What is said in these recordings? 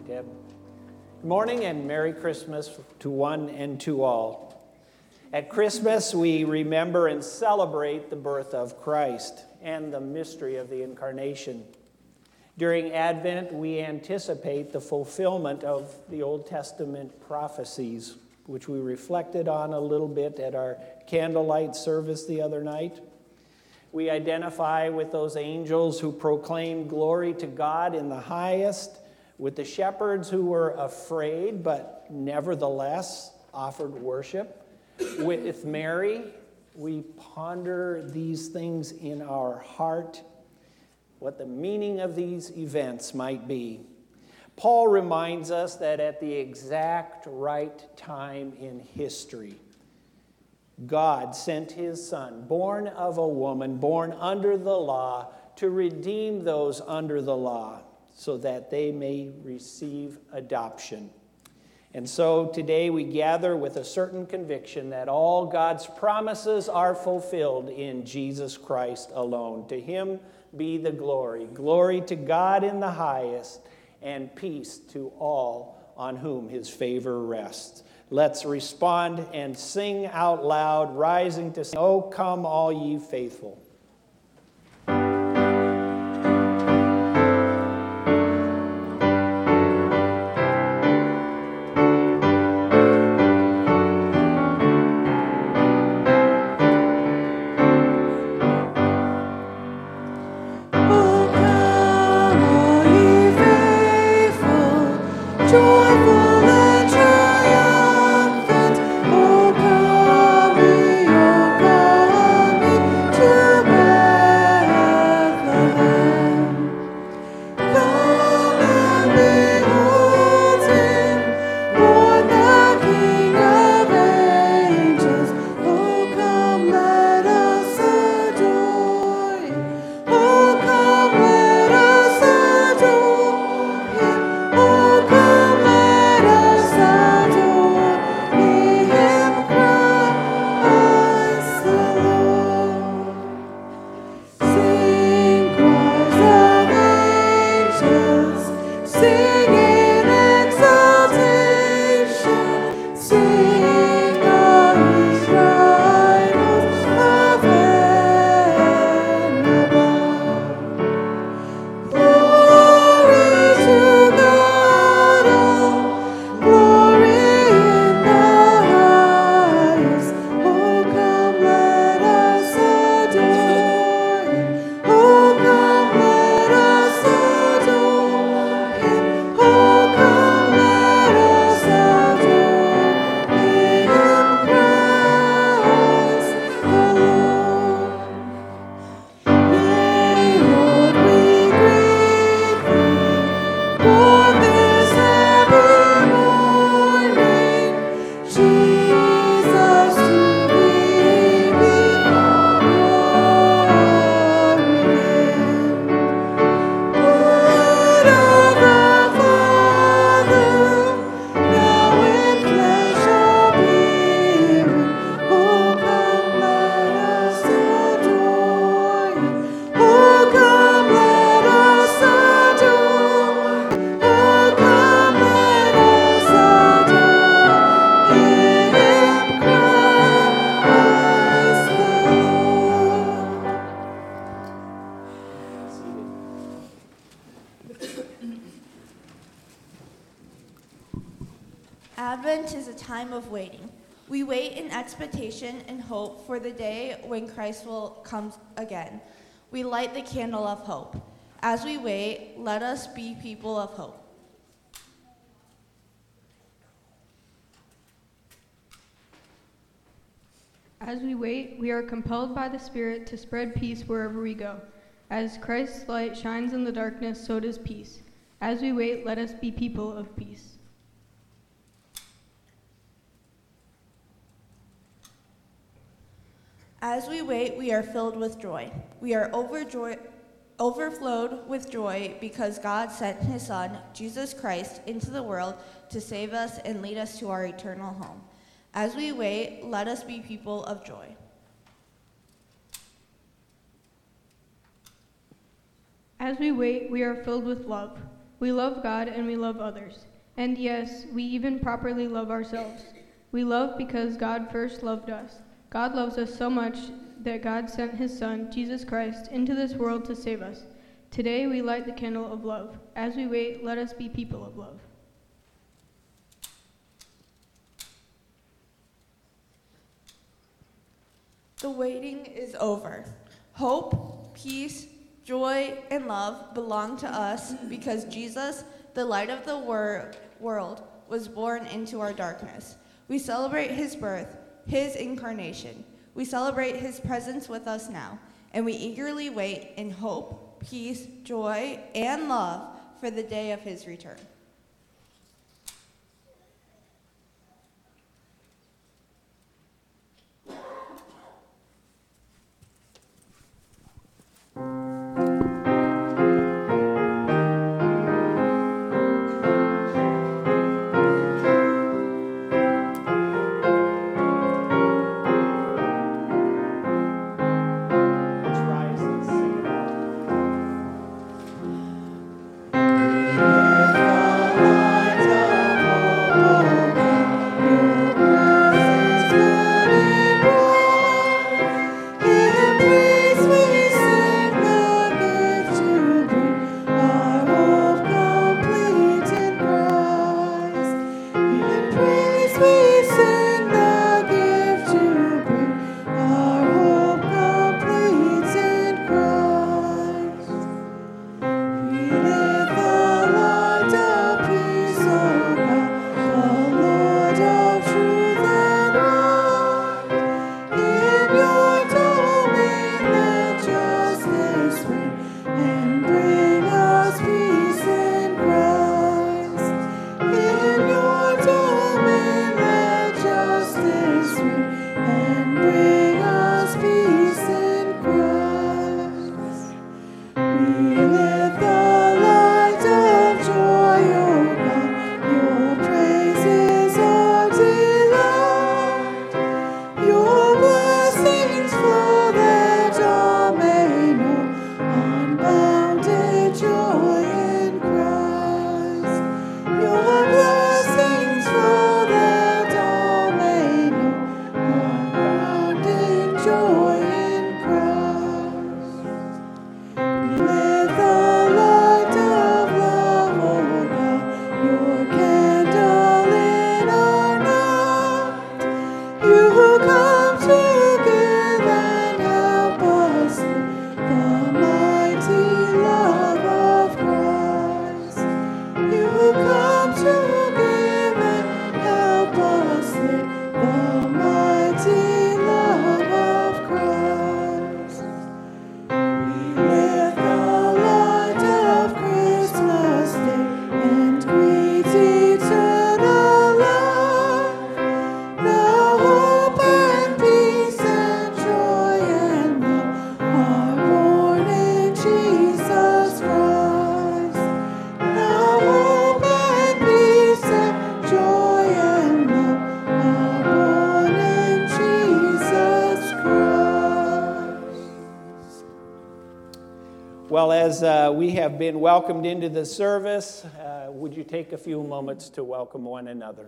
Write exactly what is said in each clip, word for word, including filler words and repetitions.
you, Deb. Good morning and Merry Christmas to one and to all. At Christmas, we remember and celebrate the birth of Christ and the mystery of the Incarnation. During Advent, we anticipate the fulfillment of the Old Testament prophecies, which we reflected on a little bit at our candlelight service the other night. We identify with those angels who proclaim glory to God in the highest, with the shepherds who were afraid but nevertheless offered worship. With Mary, we ponder these things in our heart, what the meaning of these events might be. Paul reminds us that at the exact right time in history, God sent his Son, born of a woman, born under the law, to redeem those under the law so that they may receive adoption. And so today we gather with a certain conviction that all God's promises are fulfilled in Jesus Christ alone. To him be the glory. Glory to God in the highest, and peace to all on whom his favor rests. Let's respond and sing out loud, rising to sing, "Oh, come all ye faithful." Advent is a time of waiting. We wait in expectation and hope for the day when Christ will come again. We light the candle of hope. As we wait, let us be people of hope. As we wait, we are compelled by the Spirit to spread peace wherever we go. As Christ's light shines in the darkness, so does peace. As we wait, let us be people of peace. As we wait, we are filled with joy. We are overjoyed, overflowed with joy because God sent his Son, Jesus Christ, into the world to save us and lead us to our eternal home. As we wait, let us be people of joy. As we wait, we are filled with love. We love God and we love others. And yes, we even properly love ourselves. We love because God first loved us. God loves us so much that God sent his Son, Jesus Christ, into this world to save us. Today we light the candle of love. As we wait, let us be people of love. The waiting is over. Hope, peace, joy, and love belong to us because Jesus, the light of the wor- world, was born into our darkness. We celebrate his birth, his incarnation. We celebrate his presence with us now, and we eagerly wait in hope, peace, joy, and love for the day of his return. Well, as uh, we have been welcomed into the service, uh, would you take a few moments to welcome one another?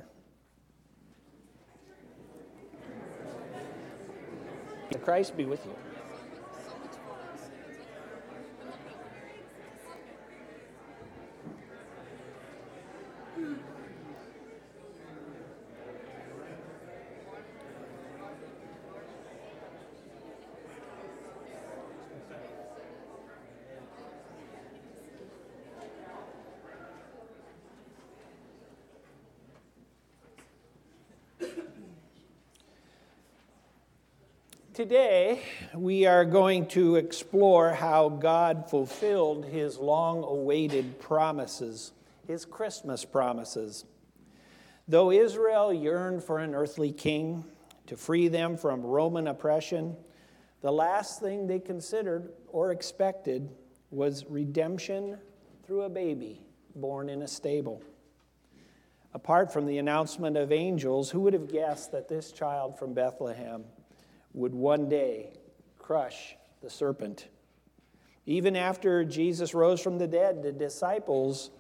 Christ be with you. Today, we are going to explore how God fulfilled his long-awaited promises, his Christmas promises. Though Israel yearned for an earthly king to free them from Roman oppression, the last thing they considered or expected was redemption through a baby born in a stable. Apart from the announcement of angels, who would have guessed that this child from Bethlehem would one day crush the serpent? Even after Jesus rose from the dead, the disciples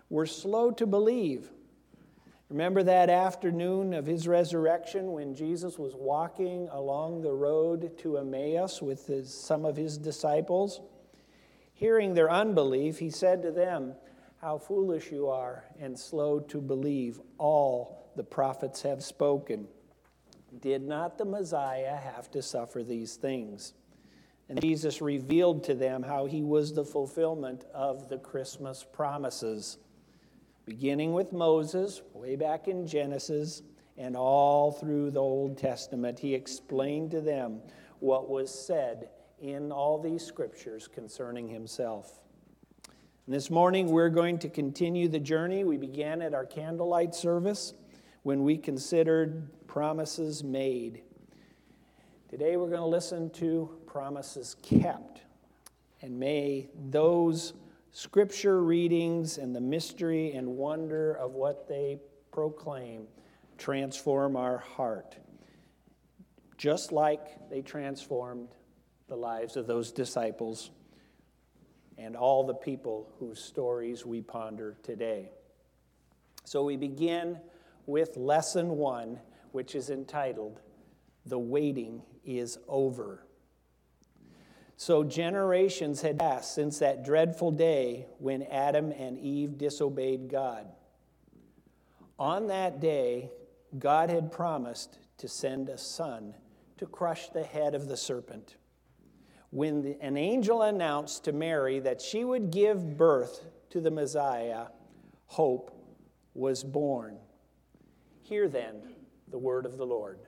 were slow to believe. Remember that afternoon of his resurrection when Jesus was walking along the road to Emmaus with his, some of his disciples? Hearing their unbelief, he said to them, "How foolish you are, and slow to believe all the prophets have spoken. Did not the Messiah have to suffer these things?" And Jesus revealed to them how he was the fulfillment of the Christmas promises. Beginning with Moses, way back in Genesis, and all through the Old Testament, he explained to them what was said in all these scriptures concerning himself. And this morning, we're going to continue the journey we began at our candlelight service when we considered promises made. Today, we're going to listen to promises kept. And may those scripture readings and the mystery and wonder of what they proclaim transform our heart, just like they transformed the lives of those disciples and all the people whose stories we ponder today. So we begin with lesson one, which is entitled, "The Waiting is Over." So generations had passed since that dreadful day when Adam and Eve disobeyed God. On that day, God had promised to send a son to crush the head of the serpent. When the, an angel announced to Mary that she would give birth to the Messiah, hope was born. Hear then the word of the Lord.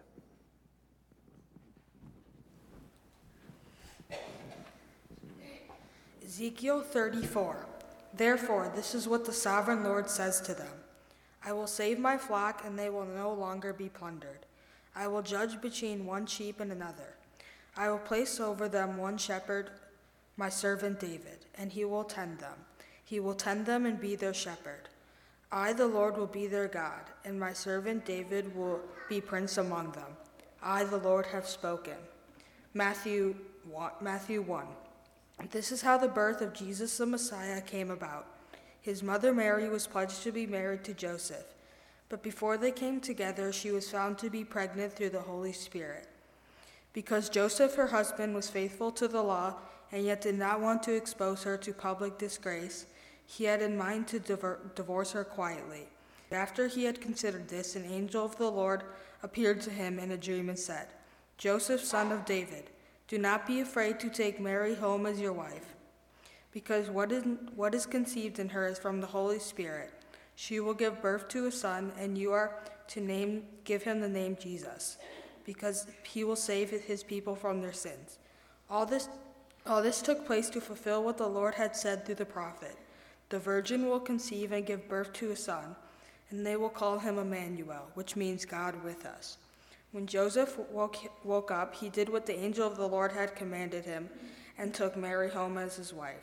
Ezekiel thirty-four. Therefore, this is what the sovereign Lord says to them. I will save my flock, and they will no longer be plundered. I will judge between one sheep and another. I will place over them one shepherd, my servant David, and he will tend them. He will tend them and be their shepherd. I, the Lord, will be their God, and my servant David will be prince among them. I, the Lord, have spoken. Matthew one. This is how the birth of Jesus the Messiah came about. His mother Mary was pledged to be married to Joseph, but before they came together, she was found to be pregnant through the Holy Spirit. Because Joseph, her husband, was faithful to the law and yet did not want to expose her to public disgrace, he had in mind to diver- divorce her quietly. After he had considered this, an angel of the Lord appeared to him in a dream and said, "Joseph, son of David, do not be afraid to take Mary home as your wife, because what is, what is conceived in her is from the Holy Spirit. She will give birth to a son, and you are to name, give him the name Jesus, because he will save his people from their sins." All this, all this took place to fulfill what the Lord had said through the prophet. The virgin will conceive and give birth to a son, and they will call him Emmanuel, which means God with us. When Joseph woke, woke up, he did what the angel of the Lord had commanded him and took Mary home as his wife.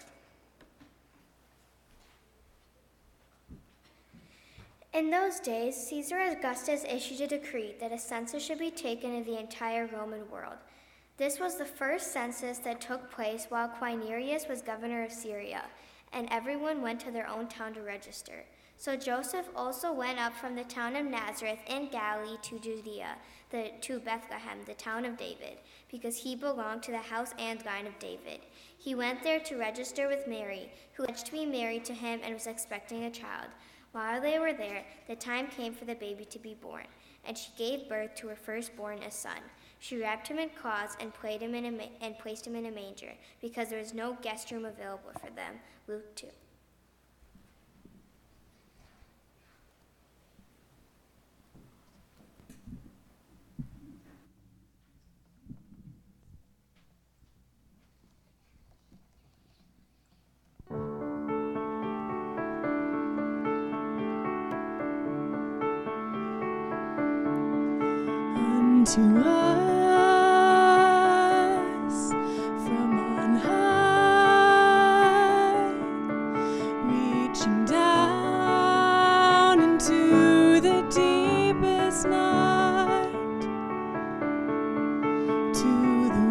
In those days, Caesar Augustus issued a decree that a census should be taken of the entire Roman world. This was the first census that took place while Quirinius was governor of Syria, and everyone went to their own town to register. So Joseph also went up from the town of Nazareth in Galilee to Judea, the, to Bethlehem, the town of David, because he belonged to the house and line of David. He went there to register with Mary, who was to be married to him and was expecting a child. While they were there, the time came for the baby to be born, and she gave birth to her firstborn, a son. She wrapped him in cloths and, played him in a ma- and placed him in a manger, because there was no guest room available for them. Luke two. To us from on high, reaching down into the deepest night, to the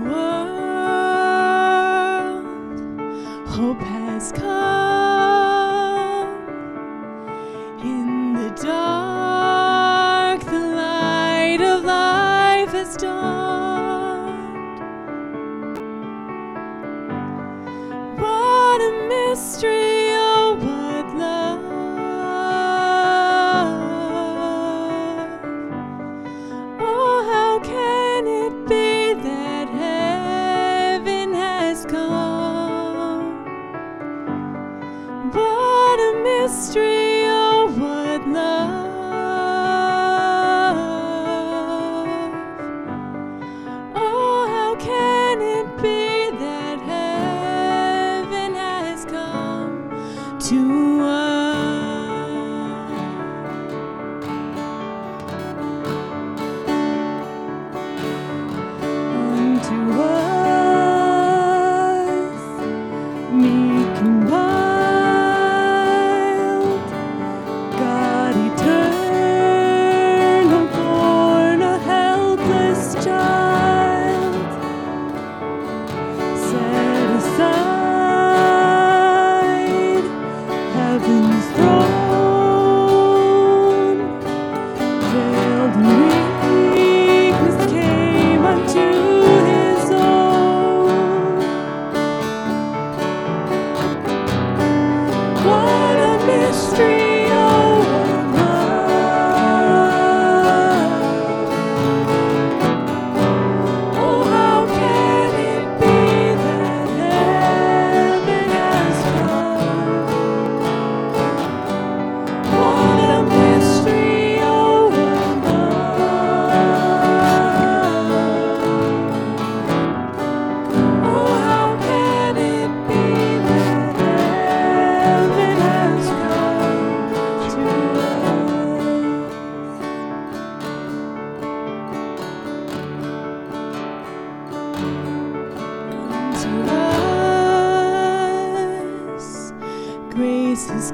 world, hope has come, the dark, the light of life has dawned. What a mystery, oh, what love. Oh, how can it be that heaven has come? What a mystery, oh, what love. Oh, how can it be that heaven has come to us? Unto us, meek and mild, God eternal, born a helpless child, set aside heaven's throne, veiled in weakness, came unto his own. What a mystery, oh, what love. Oh, how can it be that heaven has come? What a mystery, oh, what love. Oh, how can it be that heaven has come to us? To us, grace has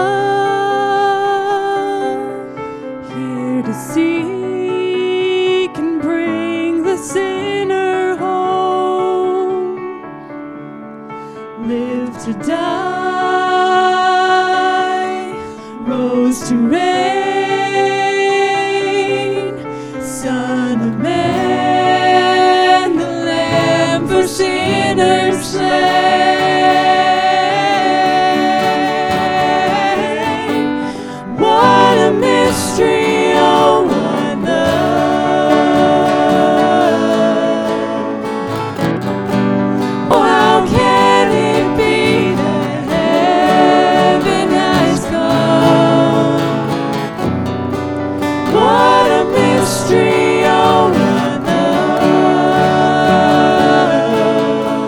come, here to seek and bring the sinner home. Lived to die, rose to reign, Son of Man, the Lamb for sinners slain. What a mystery, oh, what love. Oh, how can it be that heaven has come? What a mystery, oh, what love.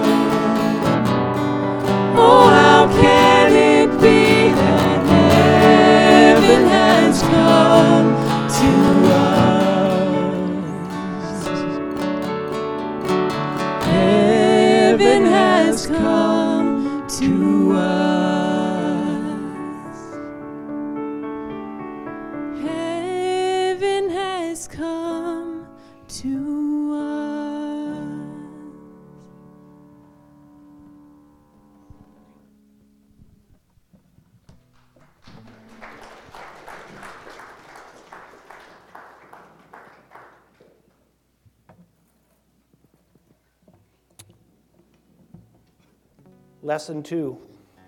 Oh, how can it be that heaven has come to us? Heaven has come to us. Heaven has come to us. Lesson two.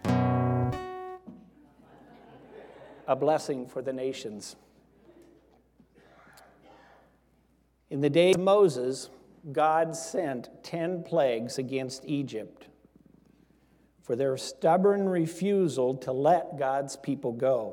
A blessing for the nations. In the days of Moses, God sent ten plagues against Egypt for their stubborn refusal to let God's people go.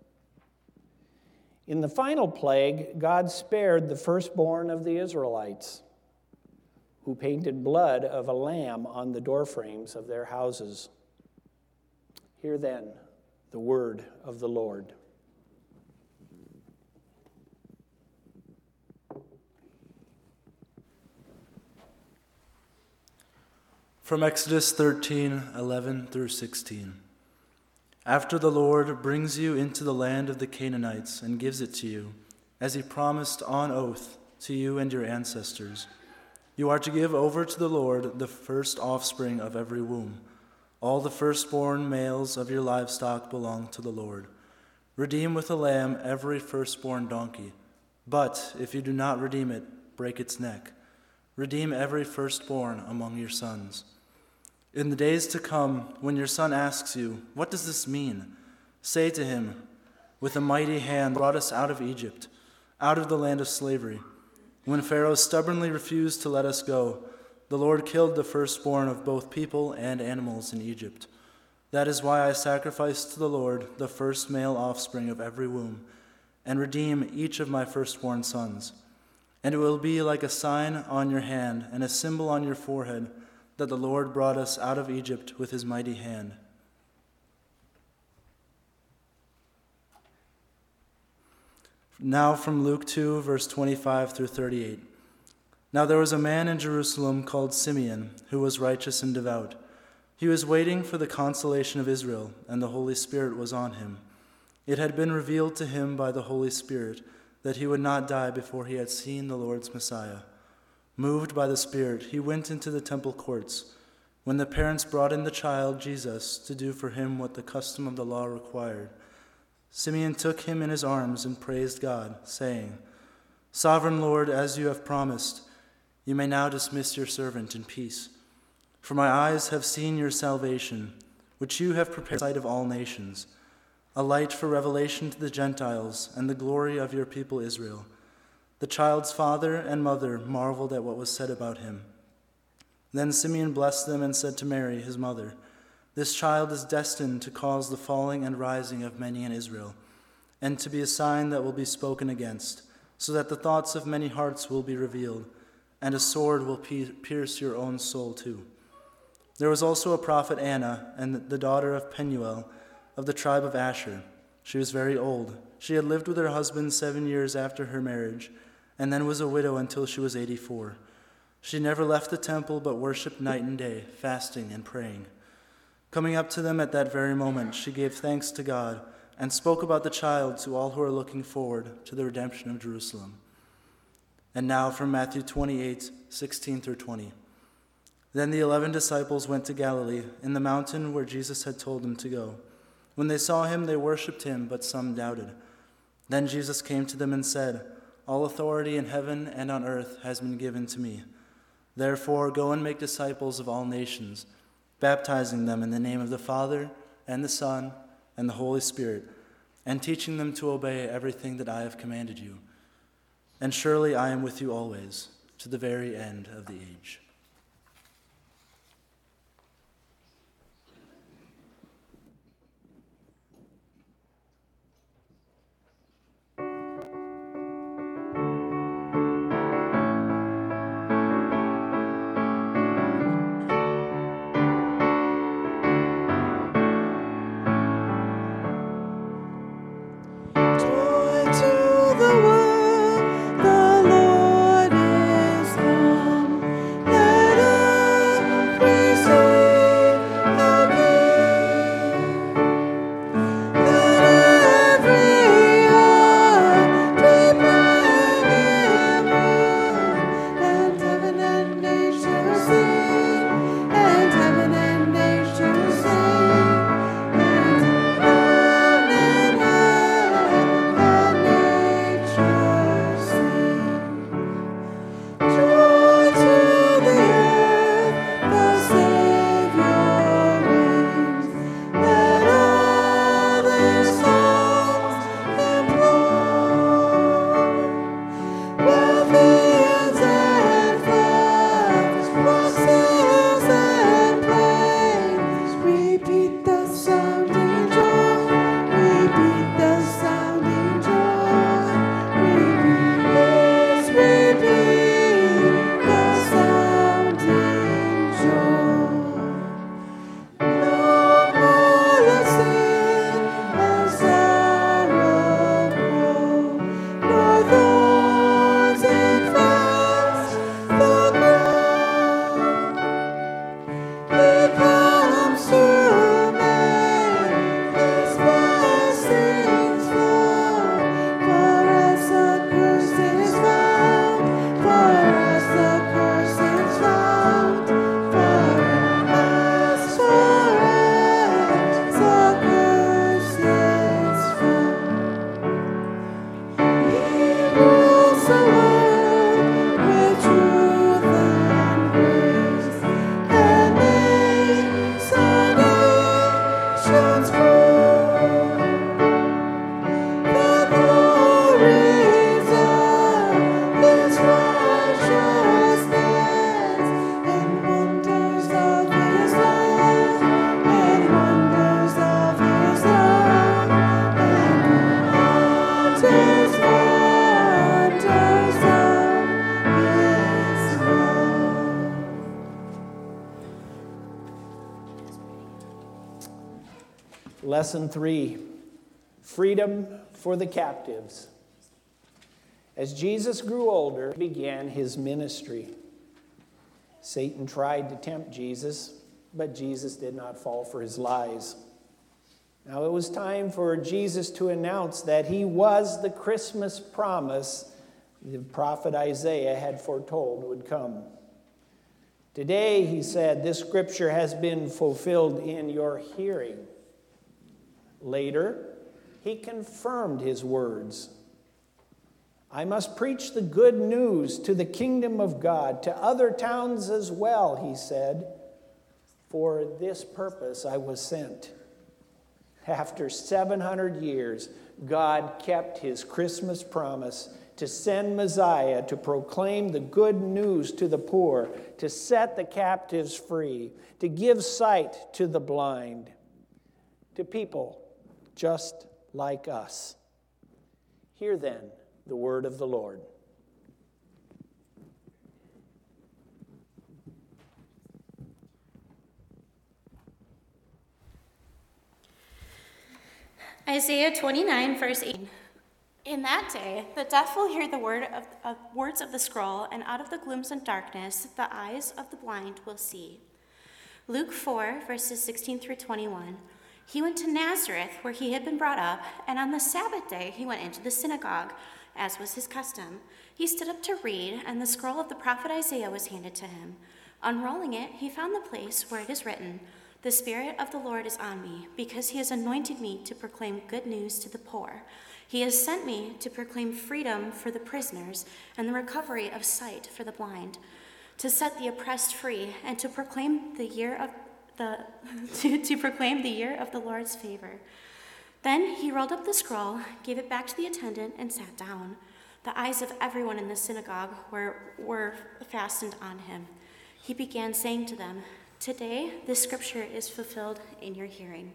In the final plague, God spared the firstborn of the Israelites, who painted blood of a lamb on the doorframes of their houses. Hear then the word of the Lord. From Exodus thirteen, eleven through sixteen. After the Lord brings you into the land of the Canaanites and gives it to you, as he promised on oath to you and your ancestors, you are to give over to the Lord the first offspring of every womb. All the firstborn males of your livestock belong to the Lord. Redeem with a lamb every firstborn donkey. But if you do not redeem it, break its neck. Redeem every firstborn among your sons. In the days to come, when your son asks you, 'What does this mean?' say to him, 'With a mighty hand brought us out of Egypt, out of the land of slavery. When Pharaoh stubbornly refused to let us go, the Lord killed the firstborn of both people and animals in Egypt. That is why I sacrifice to the Lord the first male offspring of every womb, and redeem each of my firstborn sons. And it will be like a sign on your hand and a symbol on your forehead that the Lord brought us out of Egypt with his mighty hand.'" Now from Luke two, verse twenty-five through thirty-eight. Now there was a man in Jerusalem called Simeon, who was righteous and devout. He was waiting for the consolation of Israel, and the Holy Spirit was on him. It had been revealed to him by the Holy Spirit that he would not die before he had seen the Lord's Messiah. Moved by the Spirit, he went into the temple courts. When the parents brought in the child, Jesus, to do for him what the custom of the law required, Simeon took him in his arms and praised God, saying, "Sovereign Lord, as you have promised, you may now dismiss your servant in peace. For my eyes have seen your salvation, which you have prepared in the sight of all nations, a light for revelation to the Gentiles and the glory of your people Israel." The child's father and mother marveled at what was said about him. Then Simeon blessed them and said to Mary, his mother, "This child is destined to cause the falling and rising of many in Israel, and to be a sign that will be spoken against, so that the thoughts of many hearts will be revealed, and a sword will pierce your own soul too." There was also a prophet Anna, and the daughter of Penuel, of the tribe of Asher. She was very old. She had lived with her husband seven years after her marriage, and then was a widow until she was eighty-four. She never left the temple, but worshipped night and day, fasting and praying. Coming up to them at that very moment, she gave thanks to God and spoke about the child to all who are looking forward to the redemption of Jerusalem. And now from Matthew twenty-eight, sixteen through twenty. Then the eleven disciples went to Galilee, in the mountain where Jesus had told them to go. When they saw him, they worshipped him, but some doubted. Then Jesus came to them and said, "All authority in heaven and on earth has been given to me. Therefore, go and make disciples of all nations, baptizing them in the name of the Father and the Son and the Holy Spirit, and teaching them to obey everything that I have commanded you. And surely I am with you always, to the very end of the age." The Lord is come. Let Lesson three, freedom for the captives. As Jesus grew older, he began his ministry. Satan tried to tempt Jesus, but Jesus did not fall for his lies. Now it was time for Jesus to announce that he was the Christmas promise the prophet Isaiah had foretold would come. Today, he said, this scripture has been fulfilled in your hearing. Later, he confirmed his words. I must preach the good news to the kingdom of God, to other towns as well, he said. For this purpose I was sent. After seven hundred years, God kept his Christmas promise to send Messiah to proclaim the good news to the poor, to set the captives free, to give sight to the blind, to people just like us. Hear then the word of the Lord. Isaiah twenty-nine, verse eight. In that day, the deaf will hear the word of, of words of the scroll, and out of the glooms and darkness, the eyes of the blind will see. Luke four, verses sixteen through twenty-one. He went to Nazareth, where he had been brought up, and on the Sabbath day he went into the synagogue, as was his custom. He stood up to read, and the scroll of the prophet Isaiah was handed to him. Unrolling it, he found the place where it is written, "The Spirit of the Lord is on me, because he has anointed me to proclaim good news to the poor. He has sent me to proclaim freedom for the prisoners and the recovery of sight for the blind, to set the oppressed free, and to proclaim the year of the to, to proclaim the year of the Lord's favor." Then he rolled up the scroll, gave it back to the attendant, and sat down. The eyes of everyone in the synagogue were, were fastened on him. He began saying to them, "Today this scripture is fulfilled in your hearing."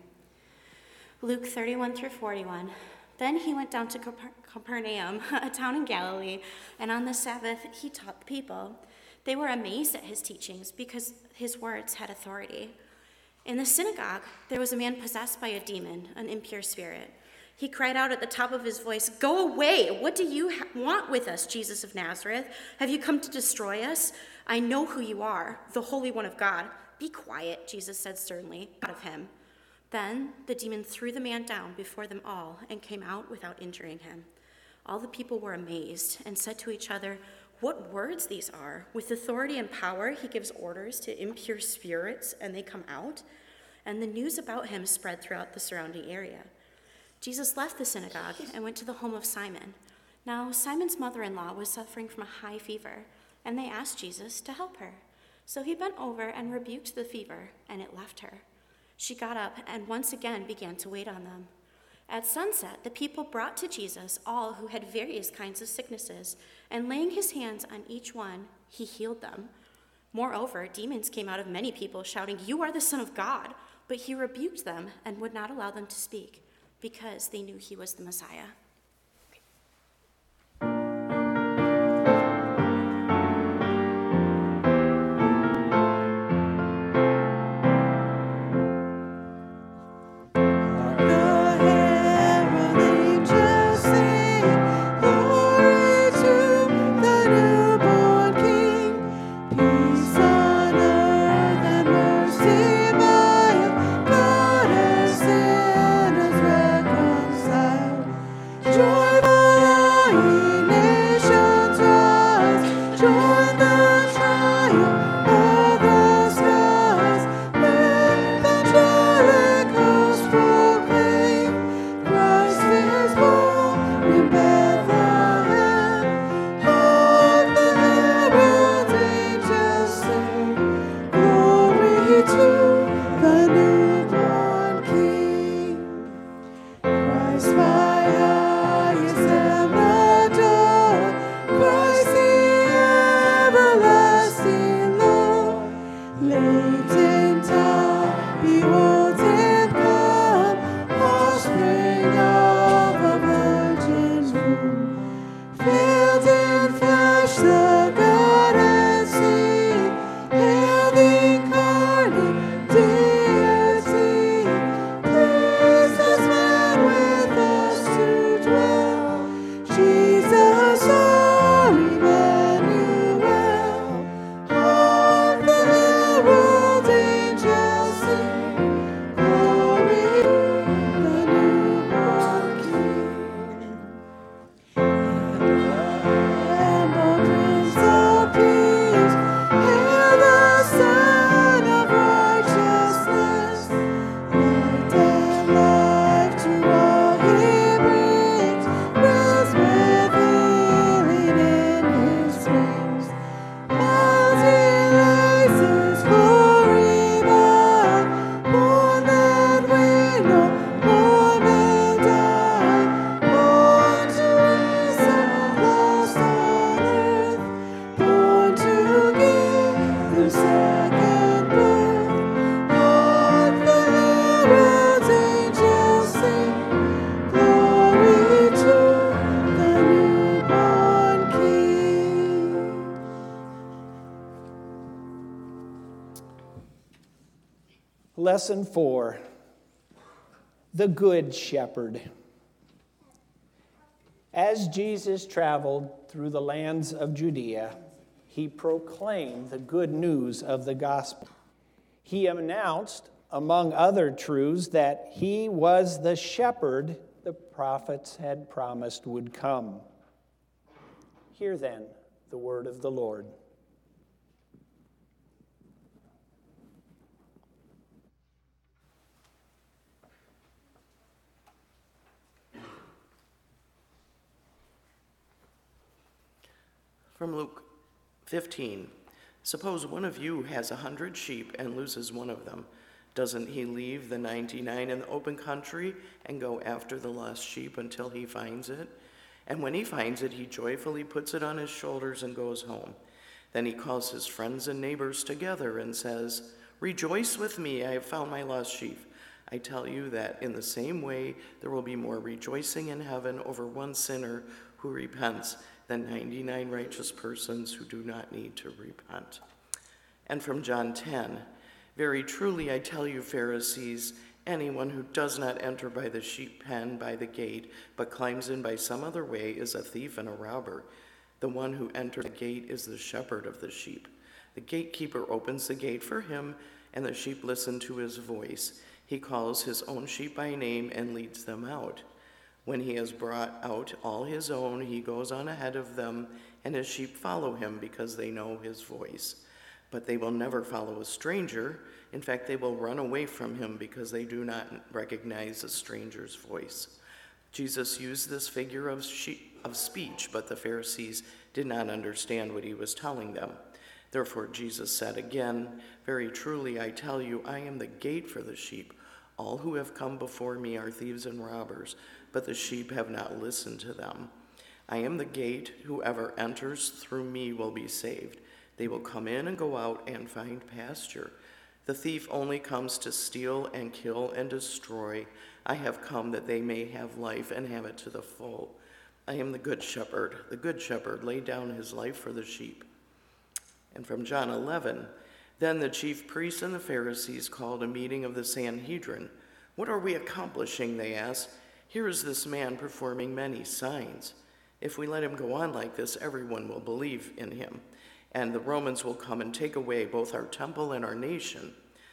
Luke thirty-one through forty-one. Then he went down to Capernaum, a town in Galilee, and on the Sabbath he taught the people. They were amazed at his teachings because his words had authority. In the synagogue, there was a man possessed by a demon, an impure spirit. He cried out at the top of his voice, "Go away! What do you ha- want with us, Jesus of Nazareth? Have you come to destroy us? I know who you are, the Holy One of God." "Be quiet," Jesus said sternly, out of him. Then the demon threw the man down before them all and came out without injuring him. All the people were amazed and said to each other, "What words these are! With authority and power he gives orders to impure spirits, and they come out." And the news about him spread throughout the surrounding area. Jesus left the synagogue and went to the home of Simon. Now Simon's mother-in-law was suffering from a high fever, and they asked Jesus to help her. So he bent over and rebuked the fever, and it left her. She got up and once again began to wait on them. At sunset, the people brought to Jesus all who had various kinds of sicknesses, and laying his hands on each one, he healed them. Moreover, demons came out of many people, shouting, "You are the Son of God!" But he rebuked them and would not allow them to speak, because they knew he was the Messiah. Lesson four, the Good Shepherd. As Jesus traveled through the lands of Judea, he proclaimed the good news of the gospel. He announced, among other truths, that he was the shepherd the prophets had promised would come. Hear then the word of the Lord. From Luke fifteen, suppose one of you has a hundred sheep and loses one of them. Doesn't he leave the ninety-nine in the open country and go after the lost sheep until he finds it? And when he finds it, he joyfully puts it on his shoulders and goes home. Then he calls his friends and neighbors together and says, "Rejoice with me, I have found my lost sheep." I tell you that in the same way there will be more rejoicing in heaven over one sinner who repents than ninety-nine righteous persons who do not need to repent. And from John ten, very truly I tell you, Pharisees, anyone who does not enter by the sheep pen by the gate, but climbs in by some other way, is a thief and a robber. The one who enters the gate is the shepherd of the sheep. The gatekeeper opens the gate for him, and the sheep listen to his voice. He calls his own sheep by name and leads them out. When he has brought out all his own, he goes on ahead of them, and his sheep follow him because they know his voice. But they will never follow a stranger. In fact, they will run away from him because they do not recognize a stranger's voice. Jesus used this figure of, sheep, of speech, but the Pharisees did not understand what he was telling them. Therefore, Jesus said again, "Very truly, I tell you, I am the gate for the sheep. All who have come before me are thieves and robbers, but the sheep have not listened to them. I am the gate. Whoever enters through me will be saved. They will come in and go out and find pasture. The thief only comes to steal and kill and destroy. I have come that they may have life and have it to the full. I am the good shepherd. The good shepherd laid down his life for the sheep." And from John eleven, then the chief priests and the Pharisees called a meeting of the Sanhedrin. "What are we accomplishing?" they asked. "Here is this man performing many signs. If we let him go on like this, everyone will believe in him, and the Romans will come and take away both our temple and our nation."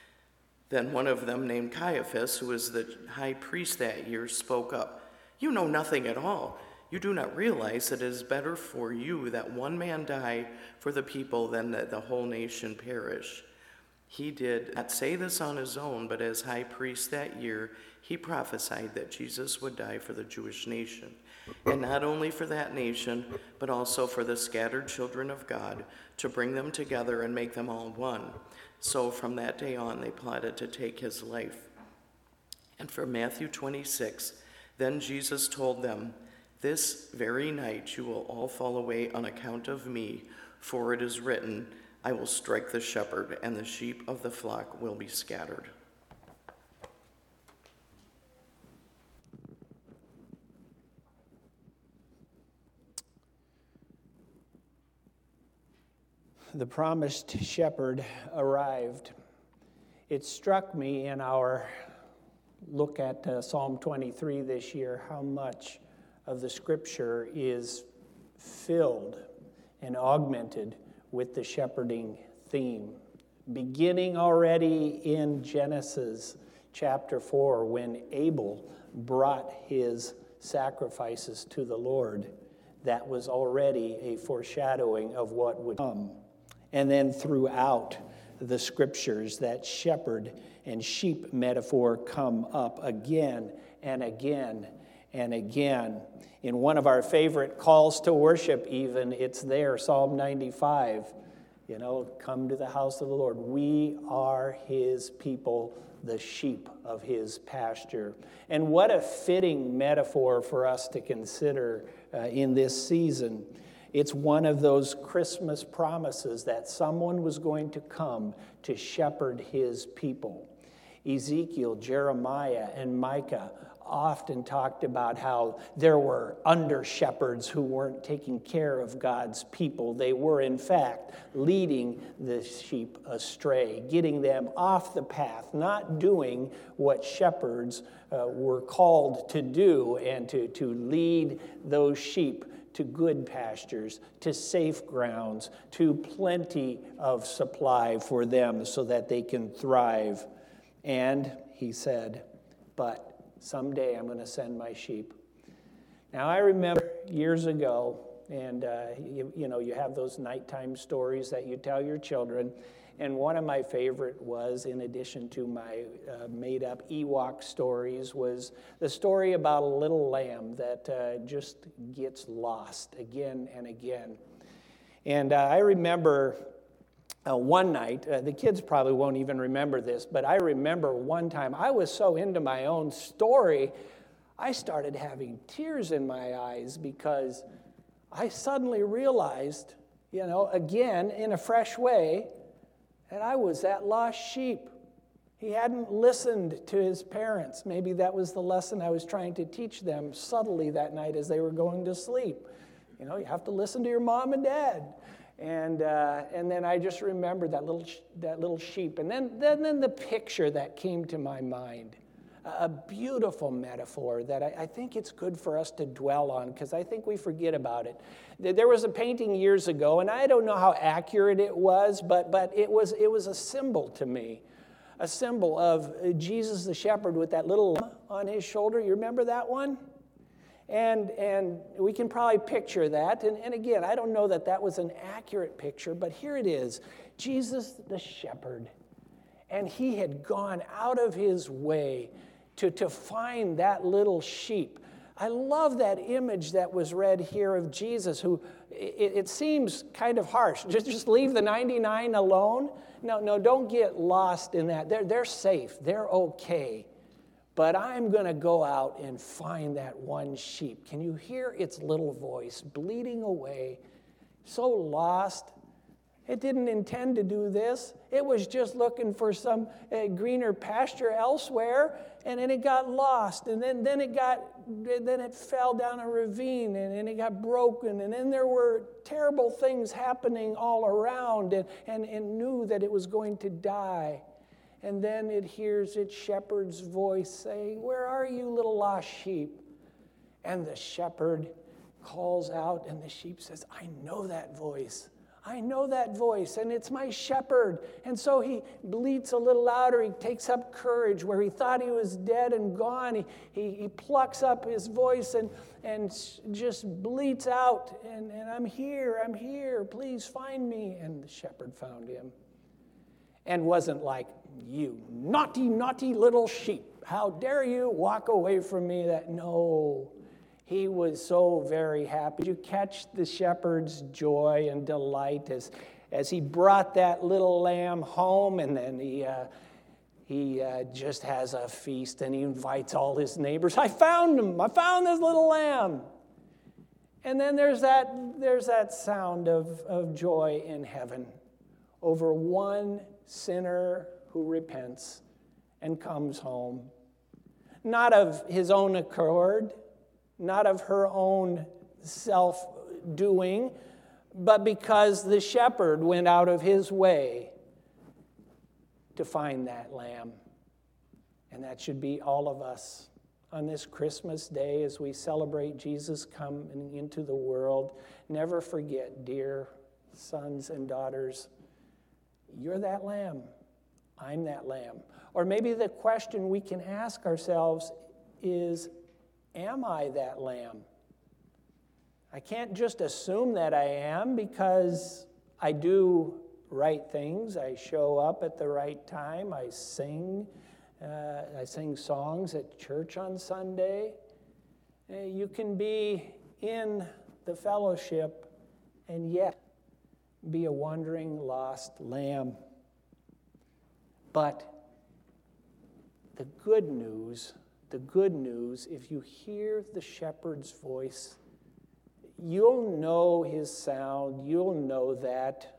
Then one of them, named Caiaphas, who was the high priest that year, spoke up. "You know nothing at all. You do not realize that it is better for you that one man die for the people than that the whole nation perish." He did not say this on his own, but as high priest that year, he prophesied that Jesus would die for the Jewish nation, and not only for that nation, but also for the scattered children of God, to bring them together and make them all one. So from that day on, they plotted to take his life. And from Matthew twenty-six, then Jesus told them, "This very night you will all fall away on account of me, for it is written, I will strike the shepherd, and the sheep of the flock will be scattered." The promised shepherd arrived. It struck me in our look at uh, Psalm twenty-three this year how much of the scripture is filled and augmented with the shepherding theme. Beginning already in Genesis chapter four, when Abel brought his sacrifices to the Lord, that was already a foreshadowing of what would come. And then throughout the scriptures, that shepherd and sheep metaphor come up again and again and again. In one of our favorite calls to worship even, it's there, Psalm ninety-five. You know, come to the house of the Lord. We are his people, the sheep of his pasture. And what a fitting metaphor for us to consider uh, in this season. It's one of those Christmas promises that someone was going to come to shepherd his people. Ezekiel, Jeremiah, and Micah often talked about how there were under-shepherds who weren't taking care of God's people. They were, in fact, leading the sheep astray, getting them off the path, not doing what shepherds uh, were called to do, and to, to lead those sheep to good pastures, to safe grounds, to plenty of supply for them so that they can thrive. And he said, but someday I'm going to send my sheep. Now, I remember years ago, and uh, you, you know, you have those nighttime stories that you tell your children, and one of my favorite was, in addition to my uh, made-up Ewok stories, was the story about a little lamb that uh, just gets lost again and again. And uh, I remember uh, one night, uh, the kids probably won't even remember this, but I remember one time, I was so into my own story, I started having tears in my eyes because I suddenly realized, you know, again, in a fresh way, that I was that lost sheep. He hadn't listened to his parents. Maybe that was the lesson I was trying to teach them subtly that night as they were going to sleep. You know, you have to listen to your mom and dad. And uh, and then I just remembered that little that little sheep. And then, then, then the picture that came to my mind, a beautiful metaphor that I, I think it's good for us to dwell on, because I think we forget about it. There was a painting years ago, and I don't know how accurate it was, but but it was it was a symbol to me, a symbol of Jesus the shepherd with that little lamb on his shoulder. You remember that one? And and we can probably picture that. And, and again, I don't know that that was an accurate picture, but here it is, Jesus the shepherd. And he had gone out of his way to, to find that little sheep. I love that image that was read here of Jesus, who, it, it seems kind of harsh. Just, just leave the ninety-nine alone. No, no, don't get lost in that. They're, they're safe. They're okay. But I'm going to go out and find that one sheep. Can you hear its little voice bleating away? So lost. It didn't intend to do this. It was just looking for some uh, greener pasture elsewhere, and then it got lost, and then, then it got then it fell down a ravine, and, and it got broken, and then there were terrible things happening all around, and, and, and knew that it was going to die. And then it hears its shepherd's voice saying, "Where are you, little lost sheep?" And the shepherd calls out, and the sheep says, "I know that voice. I know that voice, and it's my shepherd." And so he bleats a little louder. He takes up courage where he thought he was dead and gone. He, he, he plucks up his voice and, and just bleats out, and, and I'm here, I'm here, please find me. And the shepherd found him and wasn't like, "You naughty, naughty little sheep. How dare you walk away from me?" That no. He was so very happy. Did you catch the shepherd's joy and delight as, as he brought that little lamb home, and then he uh, he uh, just has a feast, and he invites all his neighbors. "I found him. I found this little lamb." And then there's that there's that sound of, of joy in heaven over one sinner who repents and comes home, not of his own accord, not of her own self-doing, but because the shepherd went out of his way to find that lamb. And that should be all of us on this Christmas day as we celebrate Jesus coming into the world. Never forget, dear sons and daughters, you're that lamb. I'm that lamb. Or maybe the question we can ask ourselves is, am I that lamb? I can't just assume that I am because I do right things. I show up at the right time. I sing. Uh, I sing songs at church on Sunday. Uh, you can be in the fellowship and yet be a wandering, lost lamb. But the good news, the good news, if you hear the shepherd's voice, you'll know his sound. You'll know that.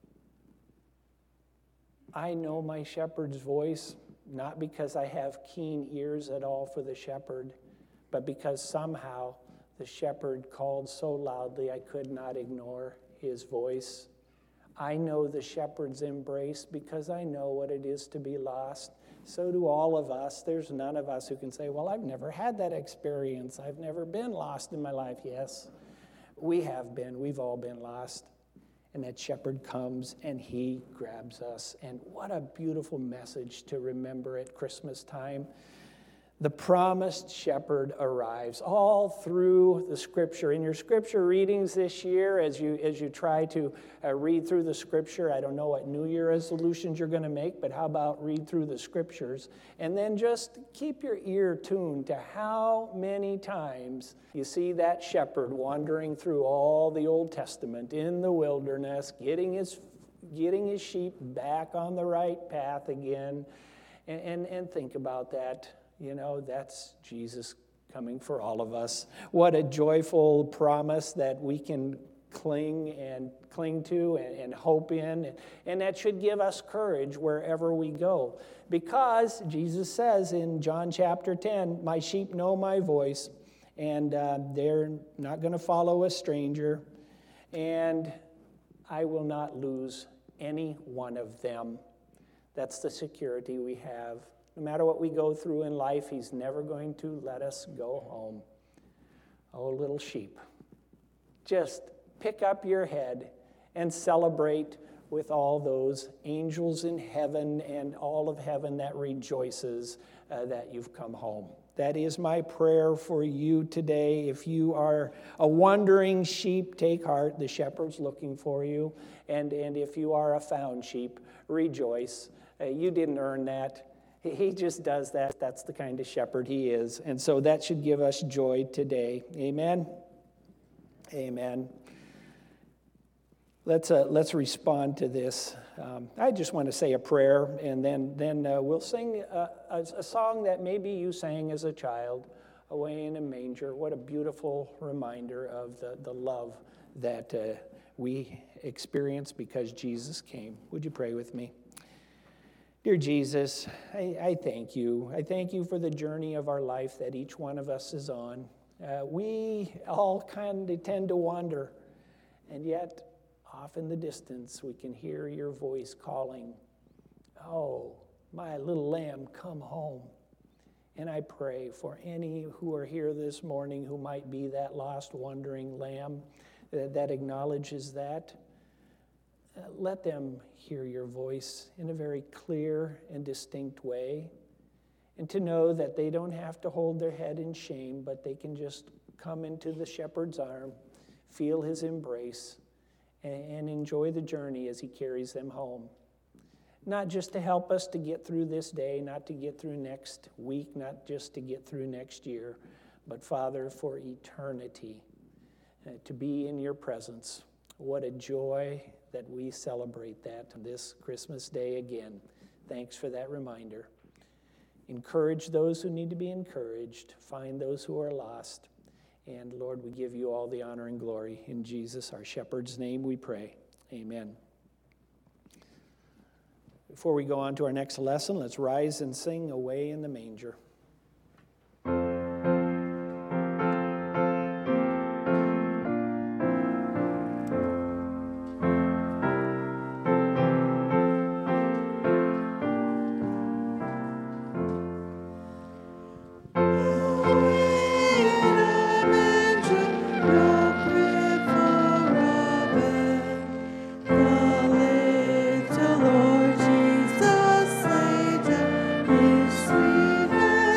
I know my shepherd's voice, not because I have keen ears at all for the shepherd, but because somehow the shepherd called so loudly I could not ignore his voice. I know the shepherd's embrace because I know what it is to be lost. So do all of us. There's none of us who can say, well, I've never had that experience. I've never been lost in my life. Yes, we have been. We've all been lost. And that shepherd comes and he grabs us. And what a beautiful message to remember at Christmas time. The promised shepherd arrives all through the scripture. In your scripture readings this year, as you as you try to uh, read through the scripture, I don't know what New Year resolutions you're going to make, but how about read through the scriptures? And then just keep your ear tuned to how many times you see that shepherd wandering through all the Old Testament in the wilderness, getting his, getting his sheep back on the right path again. And, and, and think about that. You know, that's Jesus coming for all of us. What a joyful promise that we can cling and cling to and, and hope in. And that should give us courage wherever we go. Because Jesus says in John chapter ten, my sheep know my voice, and uh, they're not going to follow a stranger, and I will not lose any one of them. That's the security we have. No matter what we go through in life, he's never going to let us go home. Oh, little sheep, just pick up your head and celebrate with all those angels in heaven and all of heaven that rejoices uh, that you've come home. That is my prayer for you today. If you are a wandering sheep, take heart. The shepherd's looking for you. And, and if you are a found sheep, rejoice. Uh, you didn't earn that. He just does that. That's the kind of shepherd he is. And so that should give us joy today. Amen? Amen. Let's uh, let's respond to this. Um, I just want to say a prayer, and then, then uh, we'll sing a, a, a song that maybe you sang as a child, Away in a Manger. What a beautiful reminder of the, the love that uh, we experience because Jesus came. Would you pray with me? Dear Jesus, I, I thank you. I thank you for the journey of our life that each one of us is on. Uh, we all kind of tend to wander, and yet off in the distance we can hear your voice calling, oh, my little lamb, come home. And I pray for any who are here this morning who might be that lost, wandering lamb that, that acknowledges that. Uh, let them hear your voice in a very clear and distinct way, and to know that they don't have to hold their head in shame, but they can just come into the shepherd's arm, feel his embrace, and, and enjoy the journey as he carries them home. Not just to help us to get through this day, not to get through next week, not just to get through next year, but Father, for eternity, uh, to be in your presence. What a joy that we celebrate that this Christmas day again. Thanks for that reminder. Encourage those who need to be encouraged. Find those who are lost. And Lord, we give you all the honor and glory. In Jesus, our shepherd's name, we pray. Amen. Before we go on to our next lesson, let's rise and sing Away in the Manger. Lord Jesus laid his sweet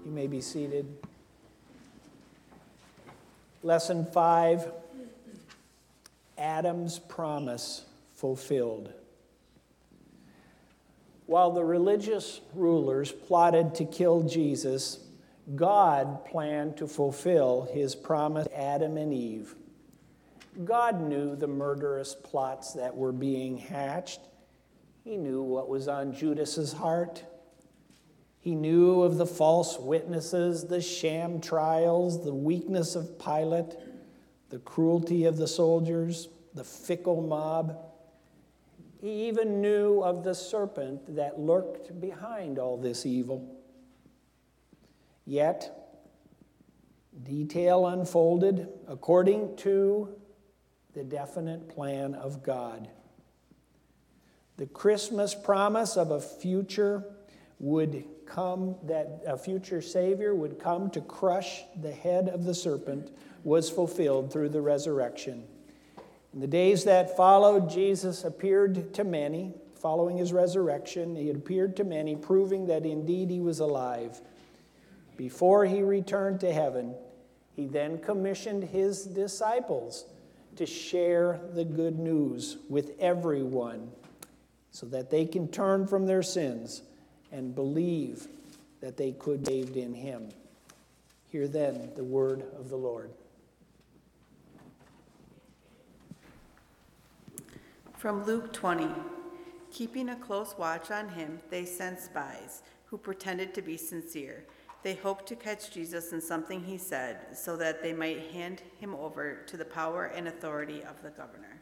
You may be seated. Lesson five, Adam's promise fulfilled. While the religious rulers plotted to kill Jesus, God planned to fulfill his promise to Adam and Eve. God knew the murderous plots that were being hatched. He knew what was on Judas's heart. He knew of the false witnesses, the sham trials, the weakness of Pilate, the cruelty of the soldiers, the fickle mob. He even knew of the serpent that lurked behind all this evil. Yet, detail unfolded according to the definite plan of God. The Christmas promise of a future would come, that a future Savior would come to crush the head of the serpent, was fulfilled through the resurrection. In the days that followed, Jesus appeared to many. Following his resurrection, he appeared to many, proving that indeed he was alive. Before he returned to heaven, he then commissioned his disciples to share the good news with everyone so that they can turn from their sins and believe that they could be saved in him. Hear then the word of the Lord. From Luke twenty, keeping a close watch on him, they sent spies who pretended to be sincere. They hoped to catch Jesus in something he said so that they might hand him over to the power and authority of the governor.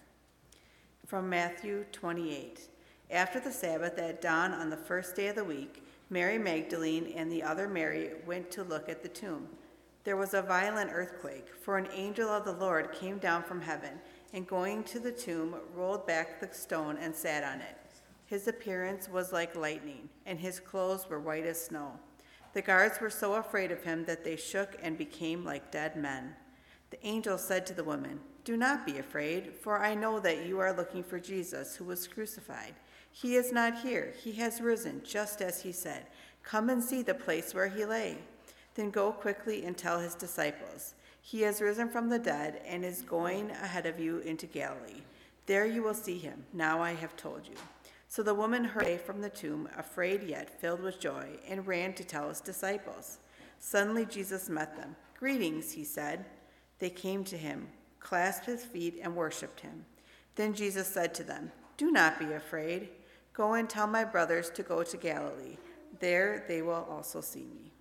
From Matthew twenty-eight, after the Sabbath at dawn on the first day of the week, Mary Magdalene and the other Mary went to look at the tomb. There was a violent earthquake, for an angel of the Lord came down from heaven, and going to the tomb, rolled back the stone and sat on it. His appearance was like lightning, and his clothes were white as snow. The guards were so afraid of him that they shook and became like dead men. The angel said to the woman, "Do not be afraid, for I know that you are looking for Jesus, who was crucified. He is not here. He has risen, just as he said. Come and see the place where he lay. Then go quickly and tell his disciples, he has risen from the dead and is going ahead of you into Galilee. There you will see him. Now I have told you." So the woman hurried away from the tomb, afraid yet filled with joy, and ran to tell his disciples. Suddenly Jesus met them. "Greetings," he said. They came to him, clasped his feet, and worshipped him. Then Jesus said to them, "Do not be afraid. Go and tell my brothers to go to Galilee. There they will also see me."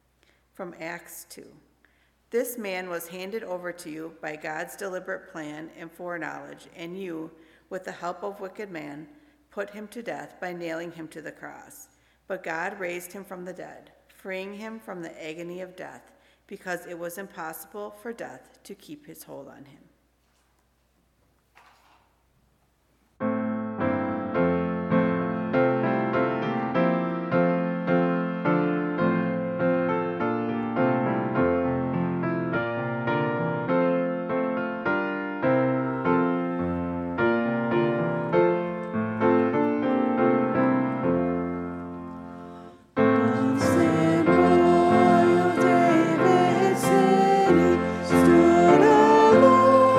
From Acts two. This man was handed over to you by God's deliberate plan and foreknowledge, and you, with the help of wicked man, put him to death by nailing him to the cross. But God raised him from the dead, freeing him from the agony of death, because it was impossible for death to keep his hold on him. Stood alone.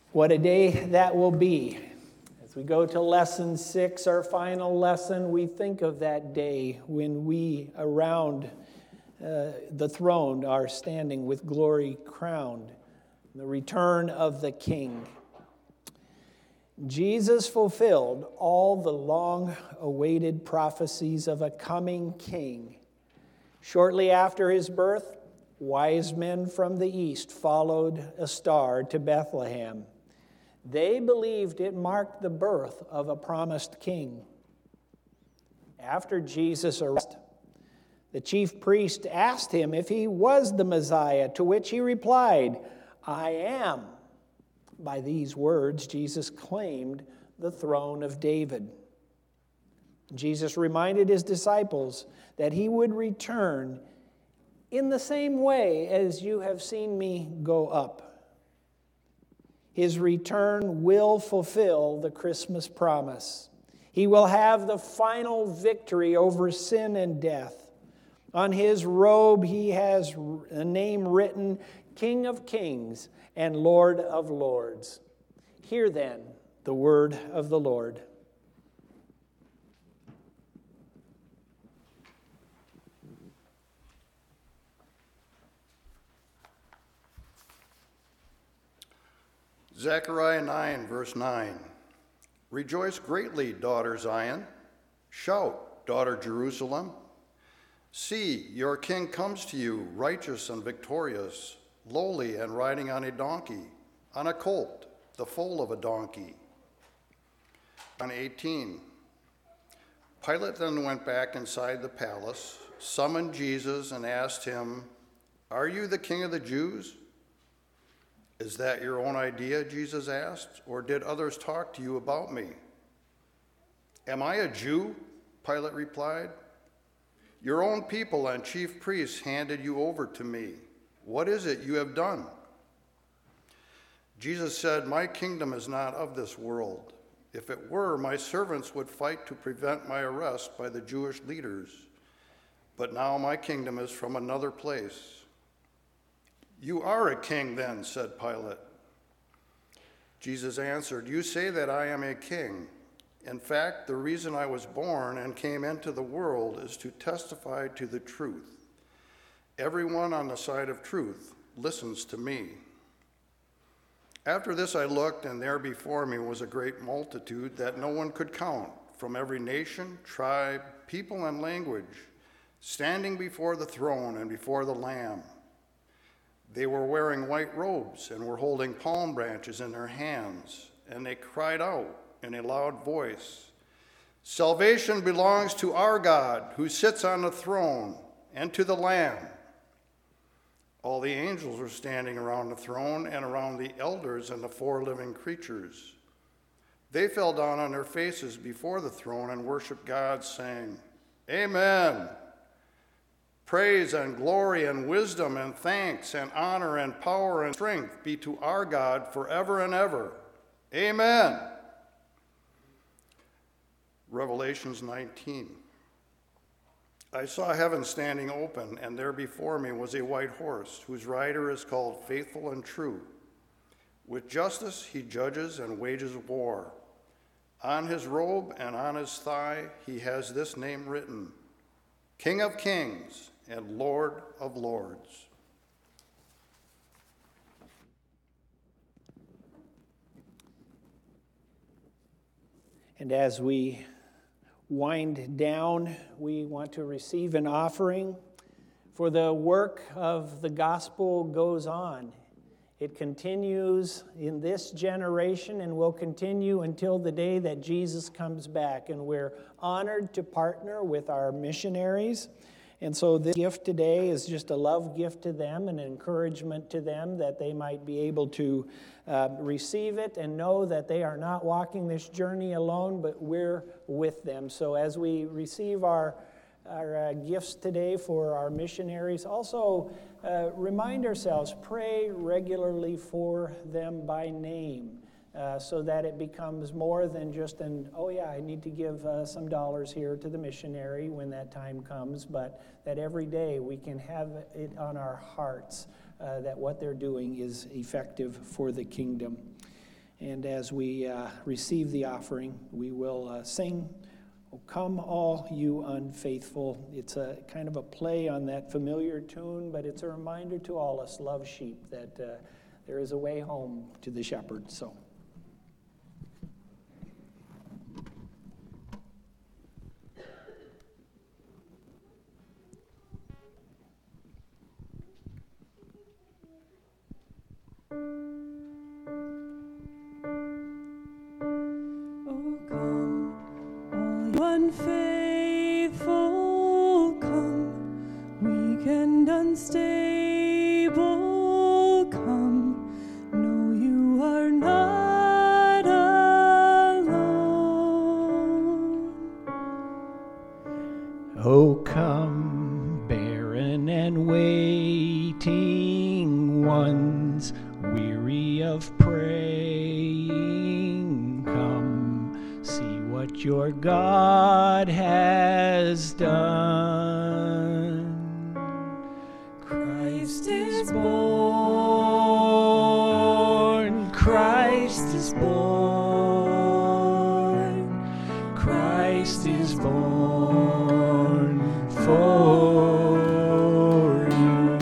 What a day that will be. As we go to lesson six, our final lesson, we think of that day when we around uh, the throne are standing with glory crowned, the return of the King. Jesus fulfilled all the long-awaited prophecies of a coming King. Shortly after his birth, wise men from the east followed a star to Bethlehem. They believed it marked the birth of a promised king. After Jesus' arrest, the chief priest asked him if he was the Messiah, to which he replied, "I am." By these words, Jesus claimed the throne of David. Jesus reminded his disciples that he would return in the same way as you have seen me go up. His return will fulfill the Christmas promise. He will have the final victory over sin and death. On his robe he has a name written, King of Kings and Lord of Lords. Hear then the word of the Lord. Zechariah nine, verse nine. Rejoice greatly, daughter Zion. Shout, daughter Jerusalem. See, your king comes to you, righteous and victorious, lowly and riding on a donkey, on a colt, the foal of a donkey. On eighteen. Pilate then went back inside the palace, summoned Jesus, and asked him, "Are you the king of the Jews?" "Is that your own idea?" Jesus asked, "or did others talk to you about me?" "Am I a Jew?" Pilate replied. "Your own people and chief priests handed you over to me. What is it you have done?" Jesus said, "My kingdom is not of this world. If it were, my servants would fight to prevent my arrest by the Jewish leaders. But now my kingdom is from another place." "You are a king then," said Pilate. Jesus answered, "You say that I am a king. In fact, the reason I was born and came into the world is to testify to the truth. Everyone on the side of truth listens to me." After this I looked, and there before me was a great multitude that no one could count, from every nation, tribe, people, and language, standing before the throne and before the Lamb. They were wearing white robes and were holding palm branches in their hands, and they cried out in a loud voice, "Salvation belongs to our God who sits on the throne and to the Lamb." All the angels were standing around the throne and around the elders and the four living creatures. They fell down on their faces before the throne and worshiped God, saying, "Amen. Praise and glory and wisdom and thanks and honor and power and strength be to our God forever and ever. Amen." Revelations nineteen. I saw heaven standing open, and there before me was a white horse, whose rider is called Faithful and True. With justice he judges and wages war. On his robe and on his thigh he has this name written, King of Kings and Lord of Lords. And as we wind down, we want to receive an offering, for the work of the gospel goes on. It continues in this generation and will continue until the day that Jesus comes back. And we're honored to partner with our missionaries. And so this gift today is just a love gift to them, an encouragement to them that they might be able to uh, receive it and know that they are not walking this journey alone, but we're with them. So as we receive our, our uh, gifts today for our missionaries, also uh, remind ourselves, pray regularly for them by name. Uh, so that it becomes more than just an, oh yeah, I need to give uh, some dollars here to the missionary when that time comes, but that every day we can have it on our hearts uh, that what they're doing is effective for the kingdom. And as we uh, receive the offering, we will uh, sing, "O come all you unfaithful." It's a kind of a play on that familiar tune, but it's a reminder to all us love sheep that uh, there is a way home to the shepherd. So. Unfaithful, come, weak and unstable, come, no, you are not alone. Oh, come, barren and waiting ones, weary of praying, come, see what your God has done. Christ is born, Christ is born, Christ is born for you.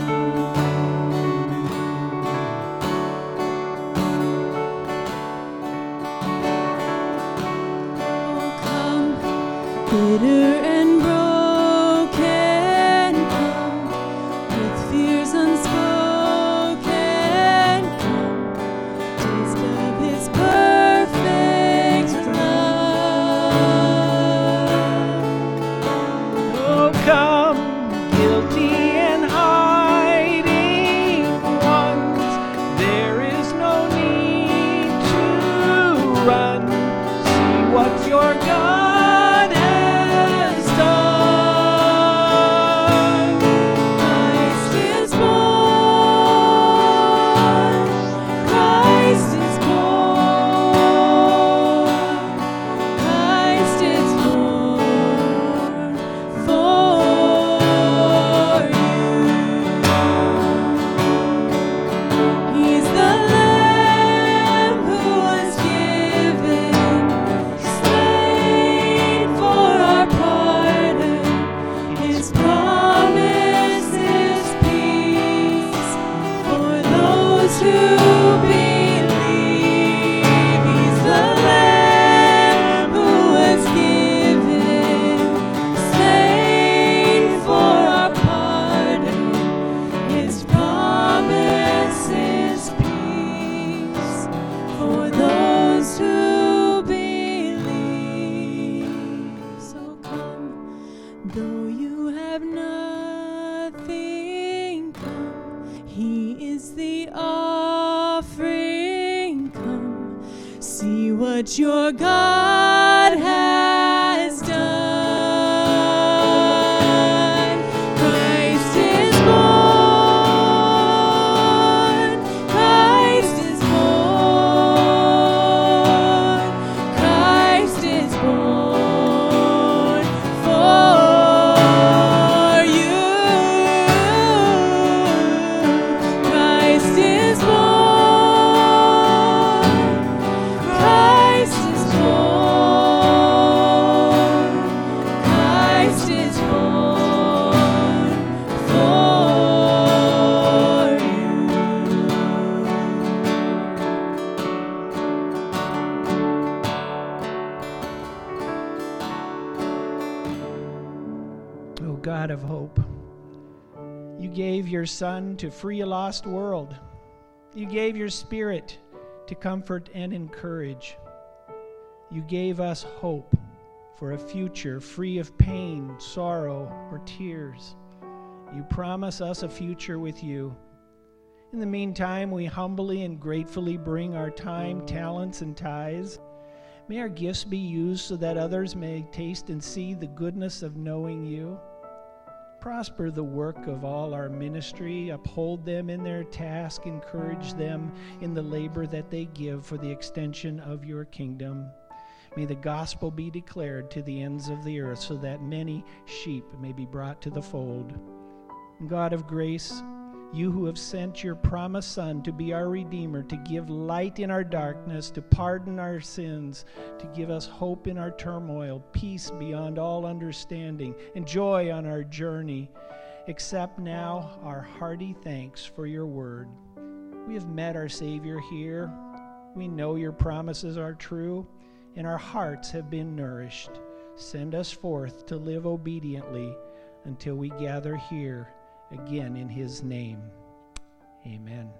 Oh, come, bitter and broken, come, with fears unspoken, come, taste of his perfect love. Oh, come, guilty and hiding ones, there is no need to run. See what your God has done. Christ is born, Christ is born, Christ is born for you. He's the Lamb who was given, slain for our pardon. His promise is peace for those who believe. He's the Lamb who was given, slain for our pardon. His promise is peace for those who believe. So come, though you have nothing, come. He is the offering. Come, see what your God has done. Christ is born, Christ is born, Christ is born for you. Christ is born, Christ is born, Christ is born for you. O God of hope, you gave your Son to free a lost world. You gave your Spirit to comfort and encourage. You gave us hope for a future free of pain, sorrow, or tears. You promise us a future with you. In the meantime, we humbly and gratefully bring our time, talents, and tithes. May our gifts be used so that others may taste and see the goodness of knowing you. Prosper the work of all our ministry, uphold them in their task, encourage them in the labor that they give for the extension of your kingdom. May the gospel be declared to the ends of the earth so that many sheep may be brought to the fold. God of grace, You who have sent your promised Son to be our Redeemer, to give light in our darkness, to pardon our sins, to give us hope in our turmoil, peace beyond all understanding, and joy on our journey. Accept now our hearty thanks for your word. We have met our Savior here. We know your promises are true, and our hearts have been nourished. Send us forth to live obediently until we gather here again in his name. Amen.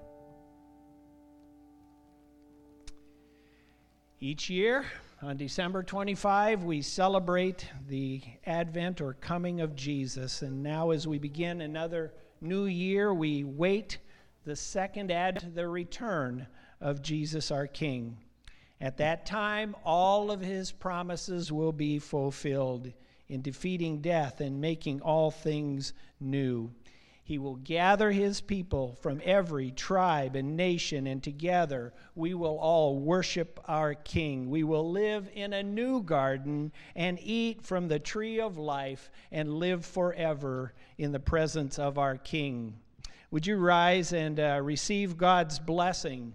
Each year, on December twenty-fifth, we celebrate the advent or coming of Jesus. And now as we begin another new year, we wait the second advent, the return of Jesus our King. At that time, all of his promises will be fulfilled in defeating death and making all things new. He will gather his people from every tribe and nation, and together we will all worship our King. We will live in a new garden and eat from the tree of life and live forever in the presence of our King. Would you rise and uh, receive God's blessing?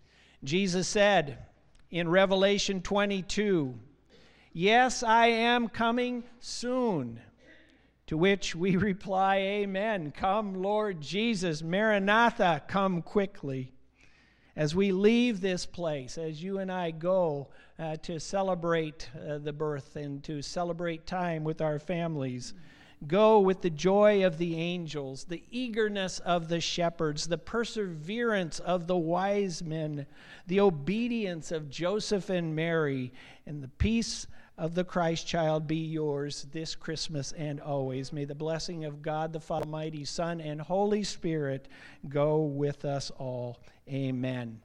Jesus said in Revelation twenty-two, "Yes, I am coming soon." To which we reply, amen. Come, Lord Jesus. Maranatha, come quickly. As we leave this place, as you and I go uh, to celebrate uh, the birth and to celebrate time with our families, go with the joy of the angels, the eagerness of the shepherds, the perseverance of the wise men, the obedience of Joseph and Mary, and the peace of the Christ child be yours this Christmas and always. May the blessing of God, the Father, Almighty, Son, and Holy Spirit go with us all. Amen.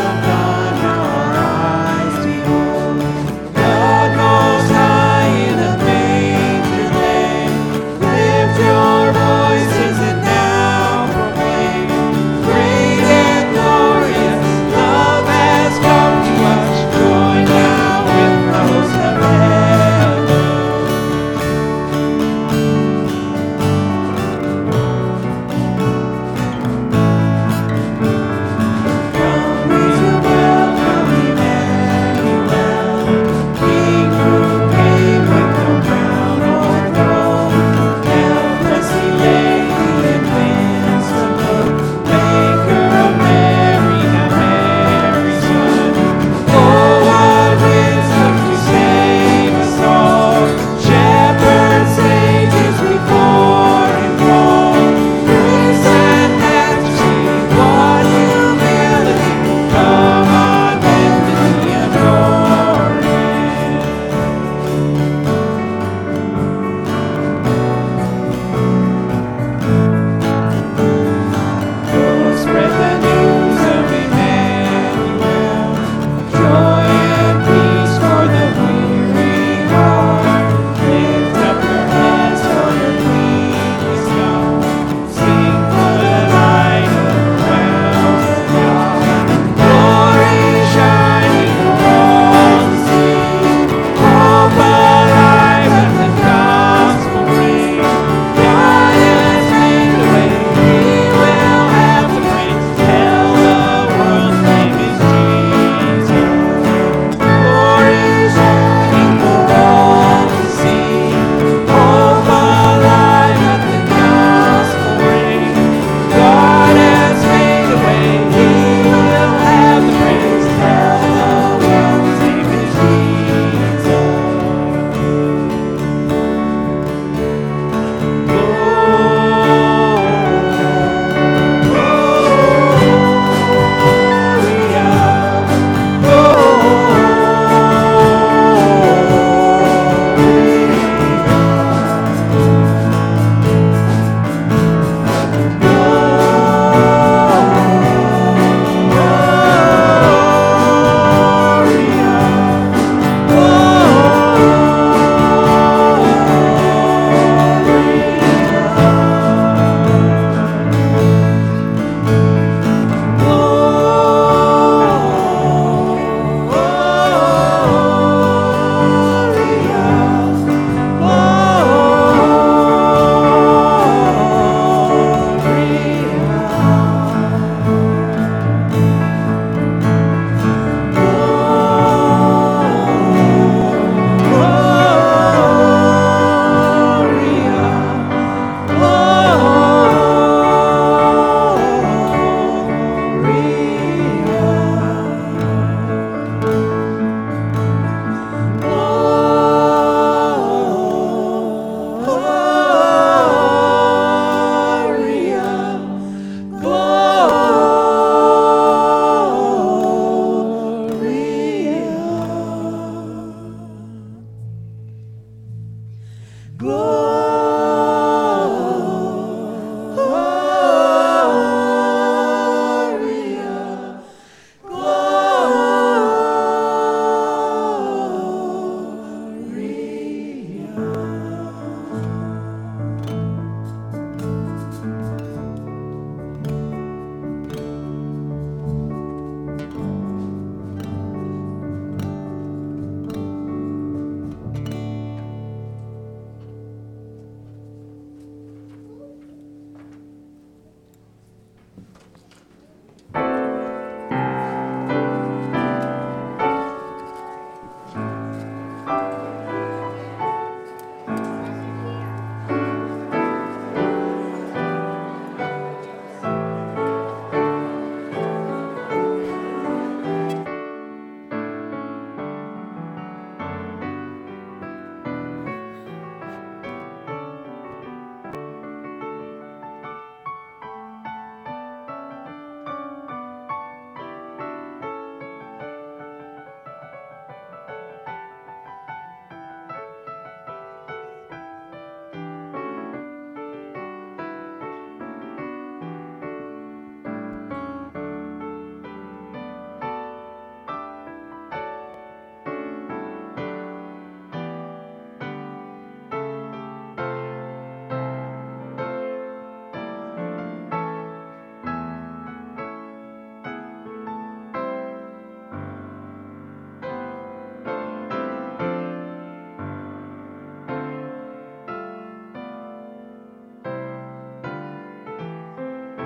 God most high in the Glory